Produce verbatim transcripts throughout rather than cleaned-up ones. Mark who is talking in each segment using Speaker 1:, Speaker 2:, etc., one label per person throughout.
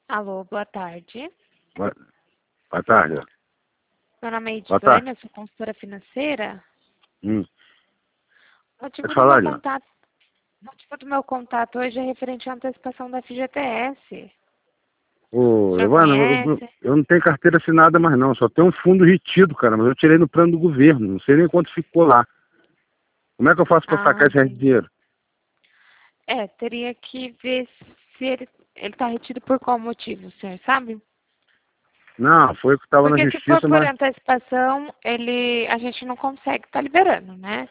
Speaker 1: Alô, boa tarde.
Speaker 2: Boa, boa tarde.
Speaker 1: Meu nome é
Speaker 2: Boa tarde.
Speaker 1: Edivânia, sou consultora financeira.
Speaker 2: Hum.
Speaker 1: O motivo
Speaker 2: Pode
Speaker 1: do meu
Speaker 2: falar, João.
Speaker 1: contato, o motivo do meu contato hoje é referente à antecipação da F G T S. O
Speaker 2: Ô,
Speaker 1: senhor
Speaker 2: Evana, eu, eu-
Speaker 1: conhece?
Speaker 2: eu não tenho carteira assinada mais não, só tenho um fundo retido, cara, mas eu tirei no plano do governo, não sei nem quanto ficou lá. Como é que eu faço para
Speaker 1: Ah,
Speaker 2: sacar esse resto de
Speaker 1: entendi.
Speaker 2: dinheiro?
Speaker 1: É, teria que ver se ele ele está retido por qual motivo, o senhor sabe?
Speaker 2: Não, foi o que estava na
Speaker 1: Porque se for
Speaker 2: justiça,
Speaker 1: por
Speaker 2: mas...
Speaker 1: antecipação, ele a gente não consegue estar liberando, né?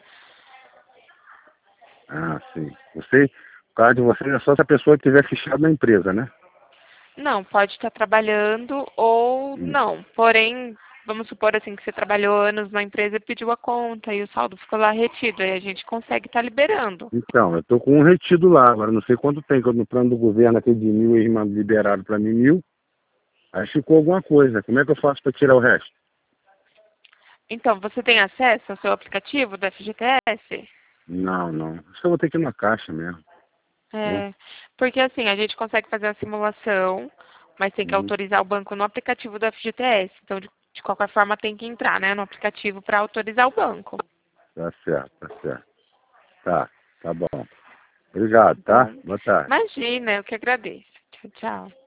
Speaker 2: Ah, sim. Você, o caso de vocês é só se a pessoa tiver fichado na empresa, né?
Speaker 1: Não, pode estar trabalhando ou
Speaker 2: Hum.
Speaker 1: não. Porém, vamos supor assim que você trabalhou anos na empresa e pediu a conta e o saldo ficou lá retido. Aí a gente consegue estar liberando.
Speaker 2: Então, eu tô com um retido lá, agora não sei quanto tem, que eu no plano do governo aquele de mil, eles me liberaram para mim mil, aí ficou alguma coisa. Como é que eu faço para tirar o resto?
Speaker 1: Então, você tem acesso ao seu aplicativo da F G T S?
Speaker 2: Não, não. Acho que eu vou ter que ir na caixa mesmo, né?
Speaker 1: É, porque assim, a gente consegue fazer a simulação, mas tem que
Speaker 2: Uhum.
Speaker 1: autorizar o banco no aplicativo da F G T S. Então, de, de qualquer forma, tem que entrar, né, no aplicativo para autorizar o banco.
Speaker 2: Tá certo, tá certo. Tá, tá bom. Obrigado, tá?
Speaker 1: Então,
Speaker 2: Boa tarde.
Speaker 1: imagina, eu que agradeço. Tchau, tchau.